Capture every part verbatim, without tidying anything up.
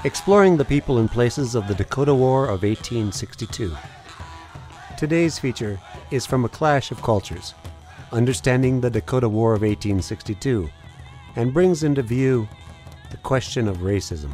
exploring the people and places of the Dakota War of eighteen sixty-two. Today's feature is From a Clash of Cultures, Understanding the Dakota War of eighteen sixty-two, and brings into view the question of racism.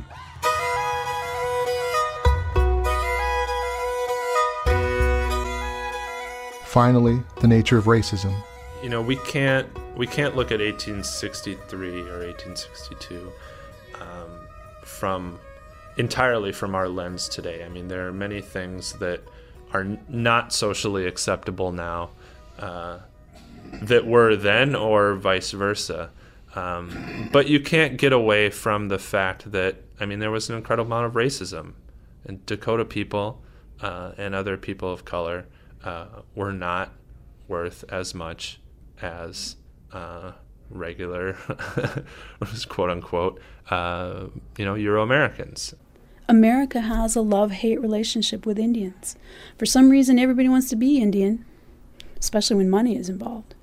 Finally, the nature of racism. You know, we can't we can't look at eighteen sixty-three or eighteen sixty-two um, from entirely from our lens today. I mean, there are many things that are not socially acceptable now uh, that were then, or vice versa. Um, but you can't get away from the fact that, I mean, there was an incredible amount of racism, and Dakota people uh, and other people of color uh, were not worth as much as uh, regular, quote unquote, uh, you know, Euro-Americans. America has a love-hate relationship with Indians. For some reason, everybody wants to be Indian, especially when money is involved.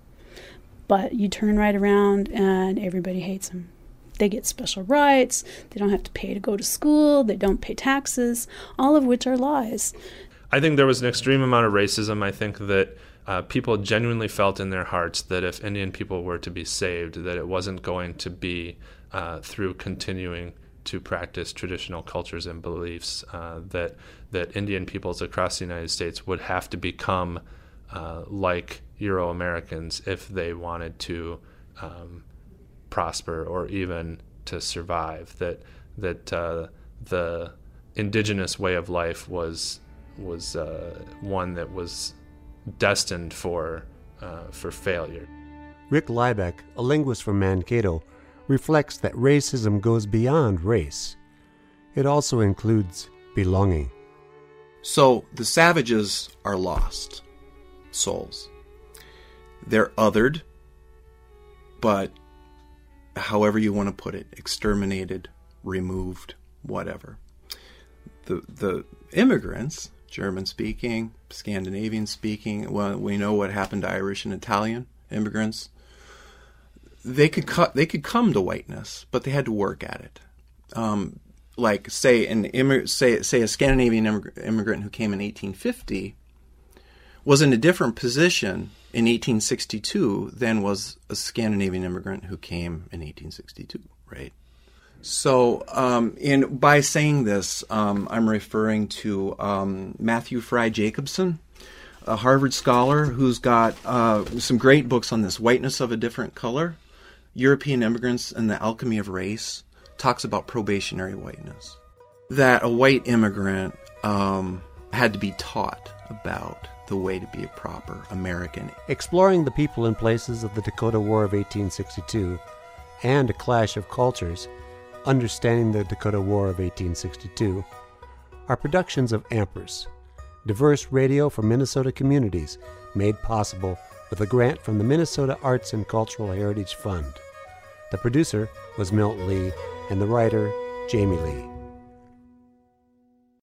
But you turn right around and everybody hates them. They get special rights, they don't have to pay to go to school, they don't pay taxes, all of which are lies. I think there was an extreme amount of racism. I think that uh, people genuinely felt in their hearts that if Indian people were to be saved, that it wasn't going to be uh, through continuing to practice traditional cultures and beliefs, uh, that that Indian peoples across the United States would have to become uh, like Euro-Americans if they wanted to um, prosper or even to survive. That that uh, the indigenous way of life was was uh, one that was destined for uh, for failure. Rick Liebeck, a linguist from Mankato, reflects that racism goes beyond race. It also includes belonging. So the savages are lost souls. They're othered, but however you want to put it, exterminated, removed, whatever. The the immigrants, German-speaking, Scandinavian-speaking, well, we know what happened to Irish and Italian immigrants. They could cut. They could come to whiteness, but they had to work at it. Um, like say an immig- say say a Scandinavian immig- immigrant who came in eighteen fifty was in a different position in eighteen sixty-two than was a Scandinavian immigrant who came in eighteen sixty-two. Right. So, um, in by saying this, um, I'm referring to um, Matthew Fry Jacobson, a Harvard scholar who's got uh, some great books on this, Whiteness of a Different Color, European Immigrants and the Alchemy of Race, talks about probationary whiteness. That a white immigrant um, had to be taught about the way to be a proper American. Exploring the people and places of the Dakota War of eighteen sixty-two and A Clash of Cultures, Understanding the Dakota War of eighteen sixty-two, are productions of Ampers, diverse radio for Minnesota communities, made possible with a grant from the Minnesota Arts and Cultural Heritage Fund. The producer was Milt Lee, and the writer, Jamie Lee.